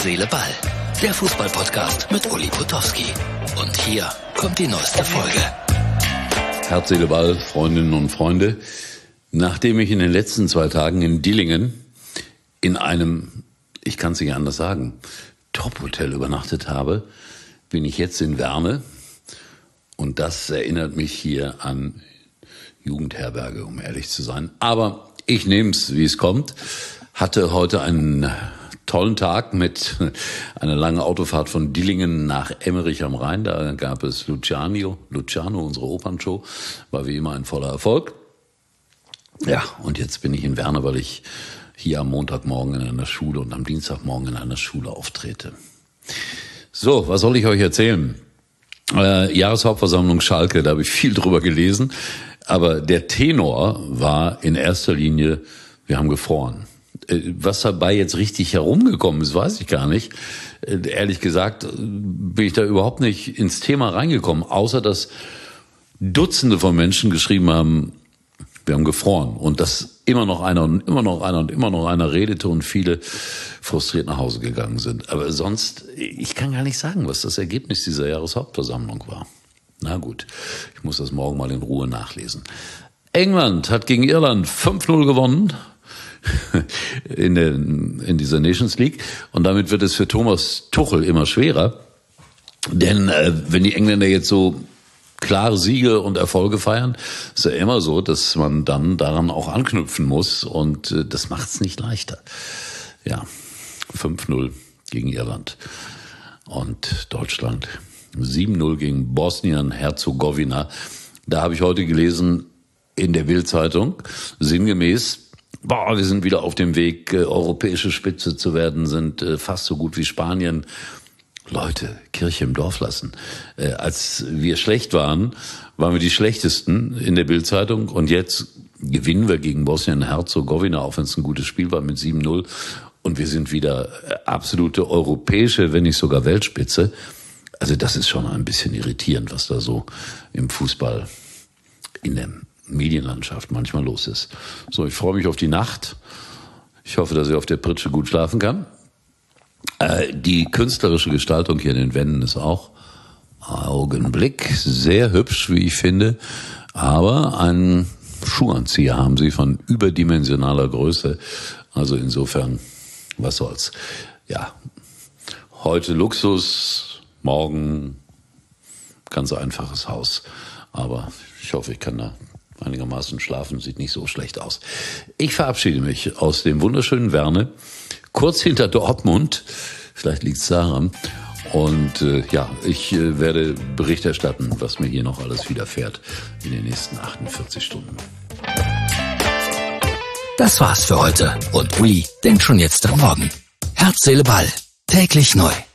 Seele, Ball. Der Fußball-Podcast mit Uli Potowski. Und hier kommt die neueste Folge. Herz, Seele, Ball, Freundinnen und Freunde. Nachdem ich in den letzten 2 Tagen in Dillingen in einem, ich kann es nicht anders sagen, Top-Hotel übernachtet habe, bin ich jetzt in Werne. Und das erinnert mich hier an Jugendherberge, um ehrlich zu sein. Aber ich nehme es, wie es kommt. Hatte heute einen tollen Tag mit einer langen Autofahrt von Dillingen nach Emmerich am Rhein. Da gab es Luciano, unsere Opernshow, war wie immer ein voller Erfolg. Ja, und jetzt bin ich in Werne, weil ich hier am Montagmorgen in einer Schule und am Dienstagmorgen in einer Schule auftrete. So, was soll ich euch erzählen? Jahreshauptversammlung Schalke, da habe ich viel drüber gelesen. Aber der Tenor war in erster Linie, wir haben gefroren. Was dabei jetzt richtig herumgekommen ist, weiß ich gar nicht. Ehrlich gesagt bin ich da überhaupt nicht ins Thema reingekommen, außer dass Dutzende von Menschen geschrieben haben, wir haben gefroren. Und dass immer noch einer redete und viele frustriert nach Hause gegangen sind. Aber sonst, ich kann gar nicht sagen, was das Ergebnis dieser Jahreshauptversammlung war. Na gut, ich muss das morgen mal in Ruhe nachlesen. England hat gegen Irland 5-0 gewonnen. In dieser Nations League. Und damit wird es für Thomas Tuchel immer schwerer. Denn wenn die Engländer jetzt so klare Siege und Erfolge feiern, ist ja immer so, dass man dann daran auch anknüpfen muss. Und das macht es nicht leichter. Ja, 5-0 gegen Irland. Und Deutschland 7-0 gegen Bosnien-Herzegowina. Da habe ich heute gelesen in der Bild-Zeitung, sinngemäß, wir sind wieder auf dem Weg, europäische Spitze zu werden, sind fast so gut wie Spanien. Leute, Kirche im Dorf lassen. Als wir schlecht waren, waren wir die Schlechtesten in der Bild-Zeitung. Und jetzt gewinnen wir gegen Bosnien-Herzegowina, auch wenn es ein gutes Spiel war mit 7-0. Und wir sind wieder absolute europäische, wenn nicht sogar Weltspitze. Also das ist schon ein bisschen irritierend, was da so im Fußball in der Medienlandschaft manchmal los ist. So, ich freue mich auf die Nacht. Ich hoffe, dass ich auf der Pritsche gut schlafen kann. Die künstlerische Gestaltung hier in den Wänden ist auch Augenblick sehr hübsch, wie ich finde. Aber einen Schuhanzieher haben sie von überdimensionaler Größe. Also insofern, was soll's. Ja, heute Luxus, morgen ganz einfaches Haus. Aber ich hoffe, ich kann da einigermaßen schlafen, sieht nicht so schlecht aus. Ich verabschiede mich aus dem wunderschönen Werne, kurz hinter Dortmund, vielleicht liegt es daran. Und ich werde Bericht erstatten, was mir hier noch alles widerfährt in den nächsten 48 Stunden. Das war's für heute. Und Uli denkt schon jetzt am Morgen. Herz, Seele, Ball. Täglich neu.